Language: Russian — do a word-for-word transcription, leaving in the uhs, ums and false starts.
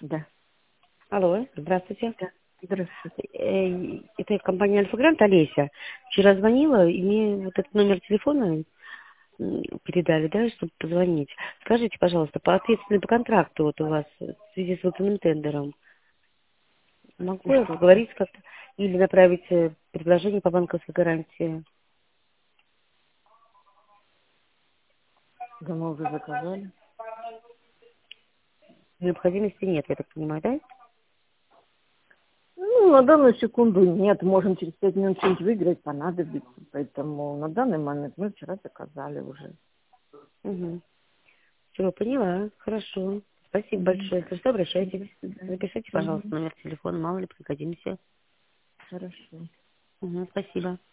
Да, Алло, здравствуйте. да. Здравствуйте. Э, Это компания Альфа-Грант, Олеся. Вчера звонила, и мне вот этот номер телефона м, передали, да, чтобы позвонить. Скажите, пожалуйста, по ответственной по контракту вот у вас в связи с выполненным тендером, могу я Что там? поговорить как-то или направить э, предложение по банковской гарантии? Да мы уже заказали. Необходимости нет, я так понимаю, да? Ну, на данную секунду нет. Можем через пять минут что-нибудь выиграть, понадобится. Поэтому на данный момент мы вчера заказали уже. Угу. Все, поняла, хорошо. Спасибо Мгм. большое. Если что, обращайтесь. До свидания. Запишите, пожалуйста, Мгм. номер телефона, мало ли пригодимся. Хорошо. Угу, спасибо.